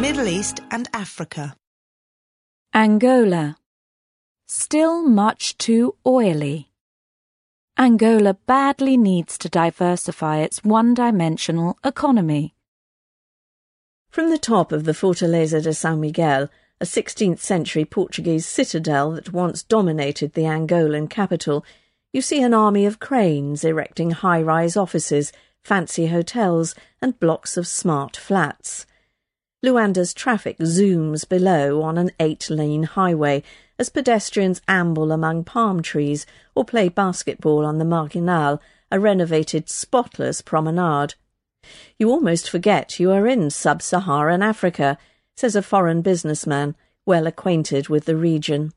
Middle East and Africa. Angola. Still much too oily. Angola badly needs to diversify its one-dimensional economy. From the top of the Fortaleza de São Miguel, a 16th-century Portuguese citadel that once dominated the Angolan capital, you see an army of cranes erecting high-rise offices, fancy hotels and blocks of smart flats. Luanda's traffic zooms below on an 8-lane highway as pedestrians amble among palm trees or play basketball on the Marginal, a renovated, spotless promenade. You almost forget you are in sub-Saharan Africa, says a foreign businessman well acquainted with the region.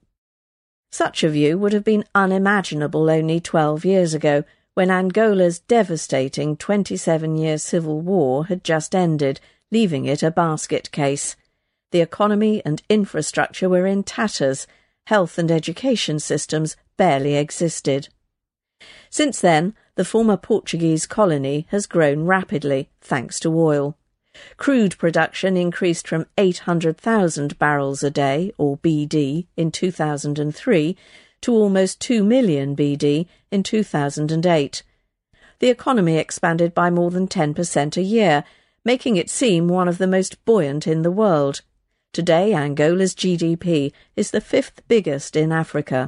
Such a view would have been unimaginable only 12 years ago, when Angola's devastating 27-year civil war had just ended, leaving it a basket case. The economy and infrastructure were in tatters. Health and education systems barely existed. Since then, the former Portuguese colony has grown rapidly, thanks to oil. Crude production increased from 800,000 barrels a day, or BD, in 2003 to almost 2 million BD in 2008. The economy expanded by more than 10% a year, making it seem one of the most buoyant in the world. Today, Angola's GDP is the 5th biggest in Africa.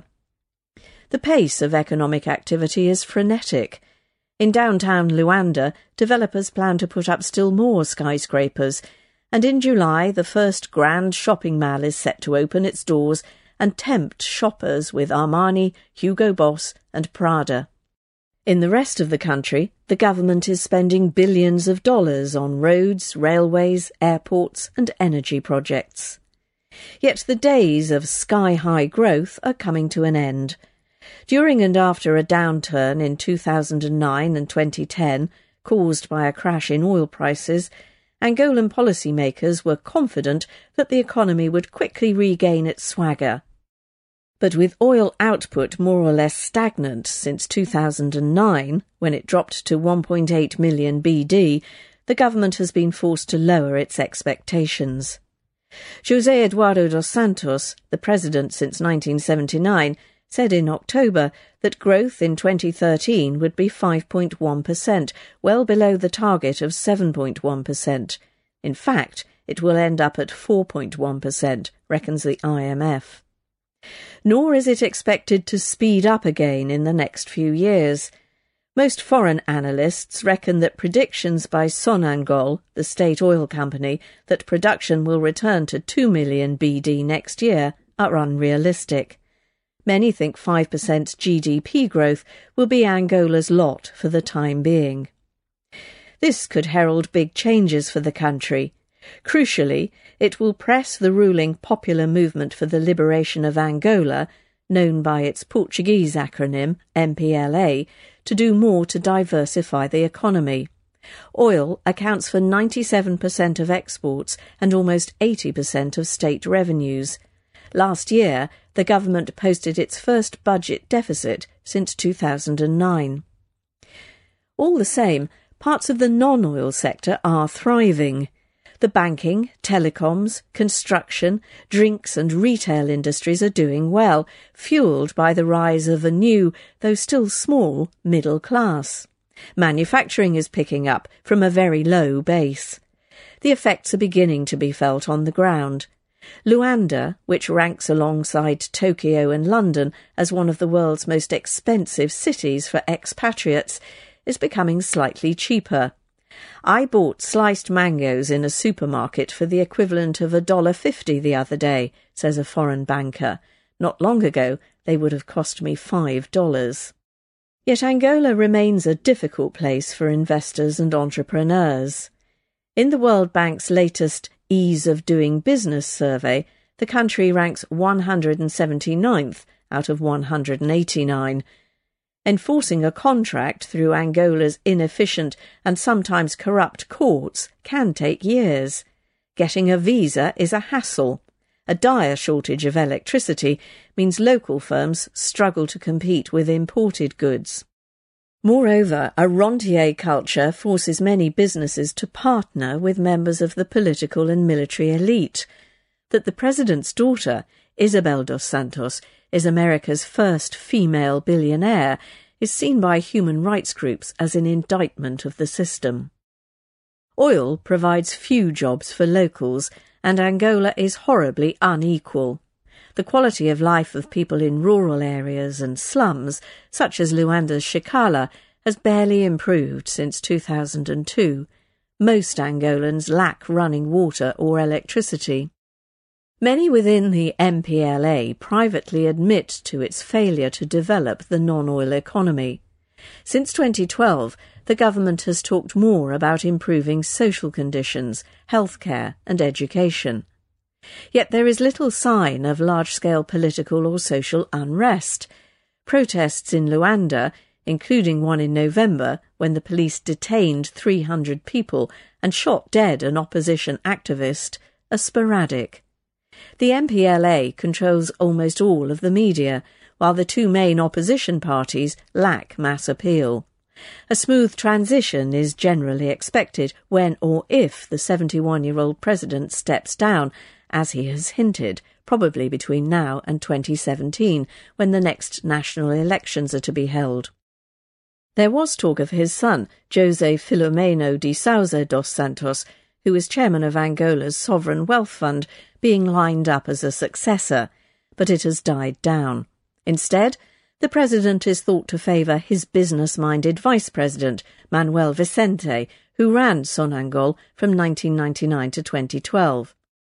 The pace of economic activity is frenetic. In downtown Luanda, developers plan to put up still more skyscrapers, and in July the first grand shopping mall is set to open its doors and tempt shoppers with Armani, Hugo Boss and Prada. In the rest of the country, the government is spending billions of dollars on roads, railways, airports and energy projects. Yet the days of sky-high growth are coming to an end. During and after a downturn in 2009 and 2010, caused by a crash in oil prices, Angolan policymakers were confident that the economy would quickly regain its swagger. But with oil output more or less stagnant since 2009, when it dropped to 1.8 million BD, the government has been forced to lower its expectations. José Eduardo dos Santos, the president since 1979, said in October that growth in 2013 would be 5.1%, well below the target of 7.1%. In fact, it will end up at 4.1%, reckons the IMF. Nor is it expected to speed up again in the next few years. Most foreign analysts reckon that predictions by Sonangol, the state oil company, that production will return to 2 million BD next year are unrealistic. Many think 5% GDP growth will be Angola's lot for the time being. This could herald big changes for the country. Crucially, it will press the ruling Popular Movement for the Liberation of Angola, known by its Portuguese acronym MPLA, to do more to diversify the economy. Oil accounts for 97% of exports and almost 80% of state revenues. Last year, the government posted its first budget deficit since 2009. All the same, parts of the non-oil sector are thriving. The banking, telecoms, construction, drinks and retail industries are doing well, fuelled by the rise of a new, though still small, middle class. Manufacturing is picking up from a very low base. The effects are beginning to be felt on the ground. Luanda, which ranks alongside Tokyo and London as one of the world's most expensive cities for expatriates, is becoming slightly cheaper. I bought sliced mangoes in a supermarket for the equivalent of $1.50 the other day, says a foreign banker. Not long ago, they would have cost me $5. Yet Angola remains a difficult place for investors and entrepreneurs. In the World Bank's latest Ease of Doing Business survey, the country ranks 179th out of 189. Enforcing a contract through Angola's inefficient and sometimes corrupt courts can take years. Getting a visa is a hassle. A dire shortage of electricity means local firms struggle to compete with imported goods. Moreover, a rentier culture forces many businesses to partner with members of the political and military elite. That the president's daughter, Isabel dos Santos, is America's first female billionaire is seen by human rights groups as an indictment of the system. Oil provides few jobs for locals, and Angola is horribly unequal. The quality of life of people in rural areas and slums, such as Luanda's Chicala, has barely improved since 2002. Most Angolans lack running water or electricity. Many within the MPLA privately admit to its failure to develop the non-oil economy. Since 2012, the government has talked more about improving social conditions, healthcare and education. Yet there is little sign of large-scale political or social unrest. Protests in Luanda, including one in November when the police detained 300 people and shot dead an opposition activist, are sporadic. The MPLA controls almost all of the media, while the two main opposition parties lack mass appeal. A smooth transition is generally expected when or if the 71-year-old president steps down, as he has hinted, probably between now and 2017, when the next national elections are to be held. There was talk of his son, José Filomeno de Sousa dos Santos, who is chairman of Angola's Sovereign Wealth Fund, being lined up as a successor, but it has died down. Instead, the president is thought to favour his business-minded vice president, Manuel Vicente, who ran Sonangol from 1999 to 2012.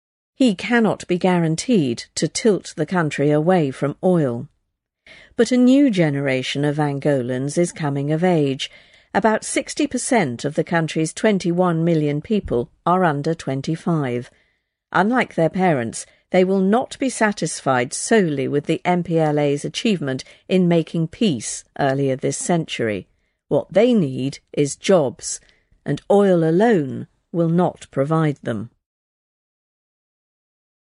He cannot be guaranteed to tilt the country away from oil. But a new generation of Angolans is coming of age. About 60% of the country's 21 million people are under 25. Unlike their parents, they will not be satisfied solely with the MPLA's achievement in making peace earlier this century. What they need is jobs, and oil alone will not provide them.